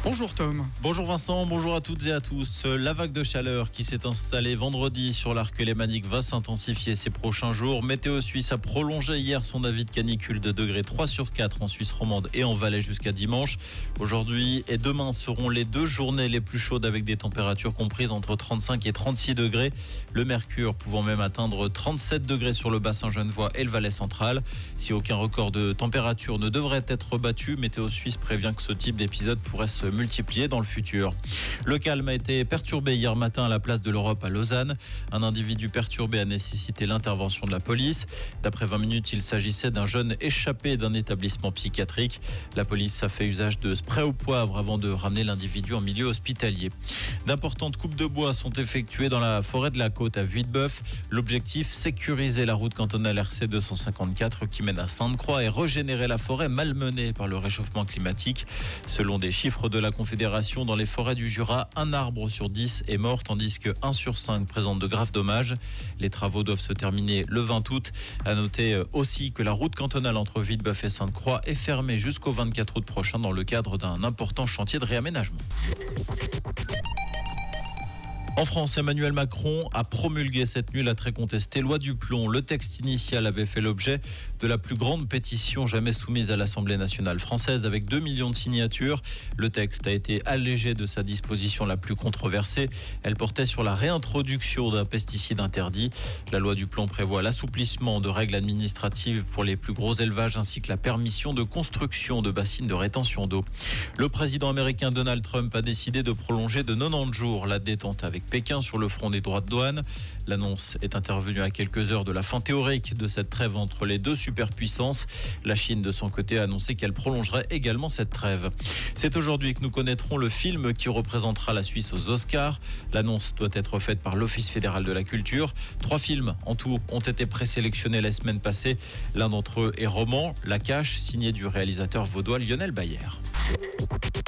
Bonjour Tom. Bonjour Vincent, bonjour à toutes et à tous. La vague de chaleur qui s'est installée vendredi sur l'arc lémanique va s'intensifier ces prochains jours. Météo Suisse a prolongé hier son avis de canicule de degré 3 sur 4 en Suisse romande et en Valais jusqu'à dimanche. Aujourd'hui et demain seront les deux journées les plus chaudes avec des températures comprises entre 35 et 36 degrés. Le mercure pouvant même atteindre 37 degrés sur le bassin genevois et le Valais central. Si aucun record de température ne devrait être battu, Météo Suisse prévient que ce type d'épisode pourrait se multiplier dans le futur. Le calme a été perturbé hier matin à la place de l'Europe à Lausanne. Un individu perturbé a nécessité l'intervention de la police. D'après 20 minutes, il s'agissait d'un jeune échappé d'un établissement psychiatrique. La police a fait usage de spray au poivre avant de ramener l'individu en milieu hospitalier. D'importantes coupes de bois sont effectuées dans la forêt de la Côte à Vuiteboeuf. L'objectif, sécuriser la route cantonale RC 254 qui mène à Sainte-Croix et régénérer la forêt malmenée par le réchauffement climatique. Selon des chiffres de la Confédération, dans les forêts du Jura, un arbre sur 10 est mort, tandis que 1 sur 5 présente de graves dommages. Les travaux doivent se terminer le 20 août. À noter aussi que la route cantonale entre Vuiteboeuf et Sainte-Croix est fermée jusqu'au 24 août prochain dans le cadre d'un important chantier de réaménagement. En France, Emmanuel Macron a promulgué cette nuit la très contestée loi du plomb. Le texte initial avait fait l'objet de la plus grande pétition jamais soumise à l'Assemblée nationale française avec 2 millions de signatures. Le texte a été allégé de sa disposition la plus controversée. Elle portait sur la réintroduction d'un pesticide interdit. La loi du plomb prévoit l'assouplissement de règles administratives pour les plus gros élevages ainsi que la permission de construction de bassines de rétention d'eau. Le président américain Donald Trump a décidé de prolonger de 90 jours la détente avec Pékin sur le front des droits de douane. L'annonce est intervenue à quelques heures de la fin théorique de cette trêve entre les deux superpuissances. La Chine, de son côté, a annoncé qu'elle prolongerait également cette trêve. C'est aujourd'hui que nous connaîtrons le film qui représentera la Suisse aux Oscars. L'annonce doit être faite par l'Office fédéral de la culture. 3 films en tout ont été présélectionnés la semaine passée. L'un d'entre eux est Roman, La Cache, signé du réalisateur vaudois Lionel Bayer.